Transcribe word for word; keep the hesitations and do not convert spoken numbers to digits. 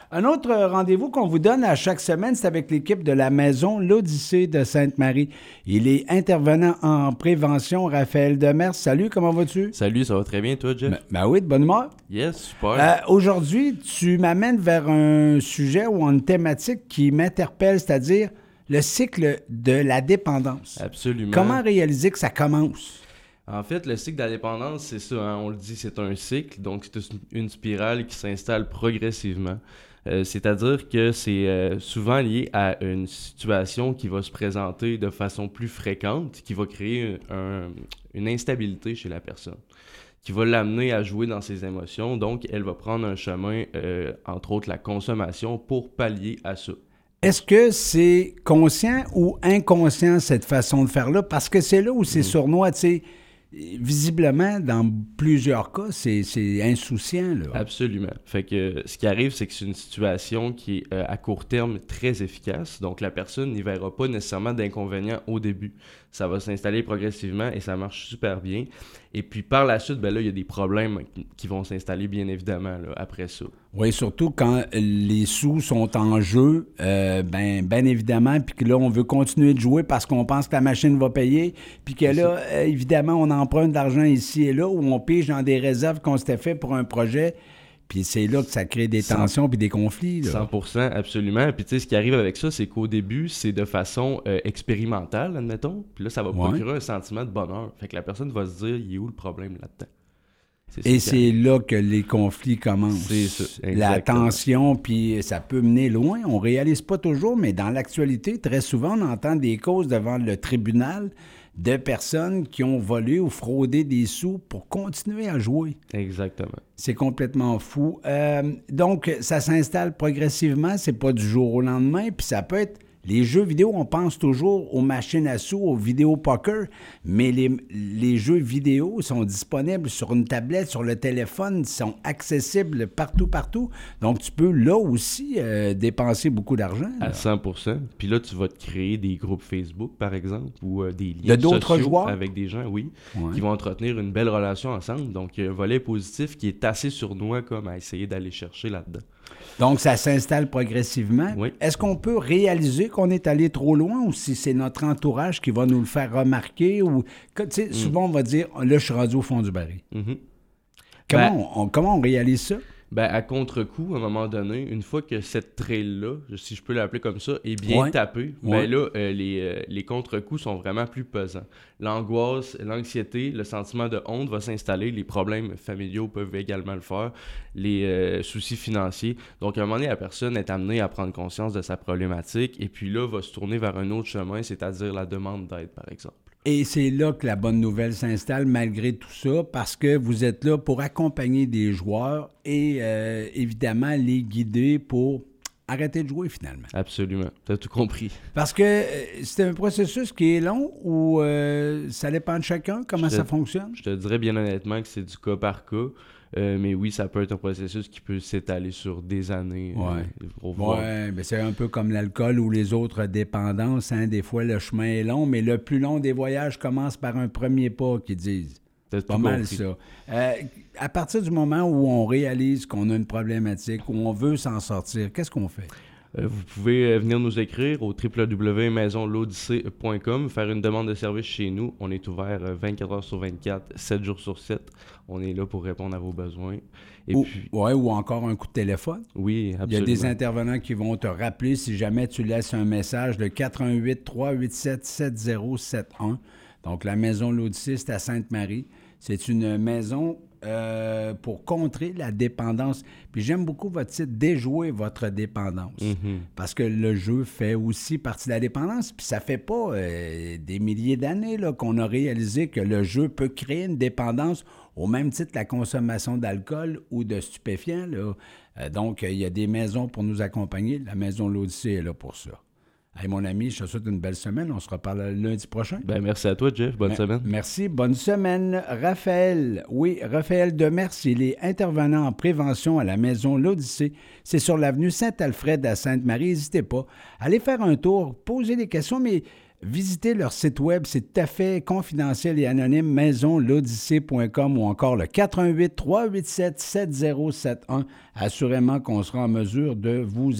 Un autre rendez-vous qu'on vous donne à chaque semaine, c'est avec l'équipe de la Maison L'Odyssée de Sainte-Marie. Il est intervenant en prévention, Raphaël Demers. Salut, comment vas-tu? Salut, ça va très bien, toi, Jeff? Ben, ben oui, de bonne humeur. Yes, super. Euh, aujourd'hui, tu m'amènes vers un sujet ou une thématique qui m'interpelle, c'est-à-dire le cycle de la dépendance. Absolument. Comment réaliser que ça commence? En fait, le cycle de la dépendance, c'est ça, hein, on le dit, c'est un cycle, donc c'est une spirale qui s'installe progressivement. Euh, c'est-à-dire que c'est euh, souvent lié à une situation qui va se présenter de façon plus fréquente, qui va créer un, une instabilité chez la personne, qui va l'amener à jouer dans ses émotions. Donc, elle va prendre un chemin, euh, entre autres la consommation, pour pallier à ça. Est-ce que c'est conscient ou inconscient, cette façon de faire-là? Parce que c'est là où c'est mmh. sournois, tu sais. Visiblement, dans plusieurs cas, c'est, c'est insouciant, là. Absolument. Fait que ce qui arrive, c'est que c'est une situation qui est euh, à court terme très efficace. Donc, la personne n'y verra pas nécessairement d'inconvénients au début. Ça va s'installer progressivement et ça marche super bien. Et puis, par la suite, ben là, il y a des problèmes qui vont s'installer, bien évidemment, là, après ça. Oui, surtout quand les sous sont en jeu, euh, ben, ben évidemment, puis que là, on veut continuer de jouer parce qu'on pense que la machine va payer, puis que là, euh, évidemment, on emprunte de l'argent ici et là, ou on pige dans des réserves qu'on s'était fait pour un projet, puis c'est là que ça crée des tensions puis des conflits. Là. cent pour cent, absolument. Puis tu sais, ce qui arrive avec ça, c'est qu'au début, c'est de façon euh, expérimentale, admettons, puis là, ça va ouais. procurer un sentiment de bonheur. Fait que la personne va se dire, il est où le problème là-dedans? C'est Et c'est là que les conflits commencent. C'est ça, exactement. La tension, puis ça peut mener loin. On ne réalise pas toujours, mais dans l'actualité, très souvent, on entend des causes devant le tribunal de personnes qui ont volé ou fraudé des sous pour continuer à jouer. Exactement. C'est complètement fou. Euh, donc, ça s'installe progressivement. C'est pas du jour au lendemain, puis ça peut être... Les jeux vidéo, on pense toujours aux machines à sous, aux vidéo poker, mais les, les jeux vidéo sont disponibles sur une tablette, sur le téléphone, sont accessibles partout, partout. Donc, tu peux là aussi euh, dépenser beaucoup d'argent. Là. À cent pour cent. Puis là, tu vas te créer des groupes Facebook, par exemple, ou euh, des liens d'autres sociaux joueurs? Avec des gens, oui, ouais. qui vont entretenir une belle relation ensemble. Donc, il y a un volet positif qui est assez sournois comme à essayer d'aller chercher là-dedans. Donc, ça s'installe progressivement. Oui. Est-ce qu'on peut réaliser qu'on est allé trop loin ou si c'est notre entourage qui va nous le faire remarquer? Ou, tu sais, mm. souvent, on va dire, là, je suis rendu au fond du baril. Mm-hmm. Comment, ben, on, comment on réalise ça? Ben, à contre-coup, à un moment donné, une fois que cette trail-là, si je peux l'appeler comme ça, est bien ouais. tapée, ouais. ben là, euh, les, euh, les contre-coups sont vraiment plus pesants. L'angoisse, l'anxiété, le sentiment de honte va s'installer, les problèmes familiaux peuvent également le faire, les euh, soucis financiers. Donc, à un moment donné, la personne est amenée à prendre conscience de sa problématique et puis là, va se tourner vers un autre chemin, c'est-à-dire la demande d'aide, par exemple. Et c'est là que la bonne nouvelle s'installe malgré tout ça, parce que vous êtes là pour accompagner des joueurs et euh, évidemment les guider pour arrêter de jouer finalement. Absolument, tu as tout compris. Parce que euh, c'est un processus qui est long ou euh, ça dépend de chacun, comment te, ça fonctionne? Je te dirais bien honnêtement que c'est du cas par cas. Euh, mais oui, ça peut être un processus qui peut s'étaler sur des années. Oui, euh, ouais, c'est un peu comme l'alcool ou les autres dépendances. Hein? Des fois, le chemin est long, mais le plus long des voyages commence par un premier pas, qu'ils disent. C'est pas mal ça. Euh, à partir du moment où on réalise qu'on a une problématique, où on veut s'en sortir, qu'est-ce qu'on fait? Euh, vous pouvez euh, venir nous écrire au w w w point maison l'odyssée point com, faire une demande de service chez nous. On est ouvert euh, vingt-quatre heures sur vingt-quatre, sept jours sur sept. On est là pour répondre à vos besoins. Et ou, puis, ouais, ou encore un coup de téléphone. Oui, absolument. Il y a des intervenants qui vont te rappeler si jamais tu laisses un message de quatre un huit, trois huit sept, sept zéro sept un. Donc, la Maison L'Odyssée, c'est à Sainte-Marie. C'est une maison euh, pour contrer la dépendance. Puis j'aime beaucoup votre titre, « Déjouer votre dépendance mm-hmm. ». Parce que le jeu fait aussi partie de la dépendance. Puis ça fait pas euh, des milliers d'années là, qu'on a réalisé que le jeu peut créer une dépendance au même titre que la consommation d'alcool ou de stupéfiants. Là. Euh, donc, il y a des maisons pour nous accompagner. La Maison L'Odyssée est là pour ça. Hey, mon ami, je te souhaite une belle semaine. On se reparle lundi prochain. Ben, merci à toi, Jeff. Bonne Me- semaine. Merci. Bonne semaine. Raphaël, oui, Raphaël Demers, il est intervenant en prévention à la Maison L'Odyssée. C'est sur l'avenue Saint-Alfred à Sainte-Marie. N'hésitez pas. Allez faire un tour, posez des questions, mais visitez leur site web, c'est tout à fait confidentiel et anonyme, maison l'odyssée point com ou encore le quatre un huit, trois huit sept, sept zéro sept un. Assurément qu'on sera en mesure de vous